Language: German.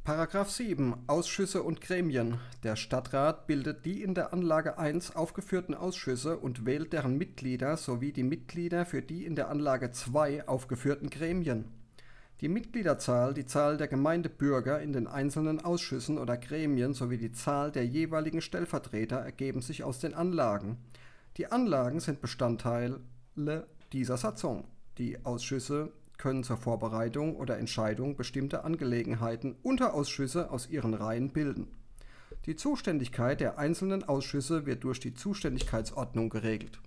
Paragraph 7 Ausschüsse und Gremien. Der Stadtrat bildet die in der Anlage 1 aufgeführten Ausschüsse und wählt deren Mitglieder sowie die Mitglieder für die in der Anlage 2 aufgeführten Gremien. Die Mitgliederzahl, die Zahl der Gemeindebürger in den einzelnen Ausschüssen oder Gremien sowie die Zahl der jeweiligen Stellvertreter ergeben sich aus den Anlagen. Die Anlagen sind Bestandteile dieser Satzung. Die Ausschüsse können zur Vorbereitung oder Entscheidung bestimmter Angelegenheiten Unterausschüsse aus ihren Reihen bilden. Die Zuständigkeit der einzelnen Ausschüsse wird durch die Zuständigkeitsordnung geregelt.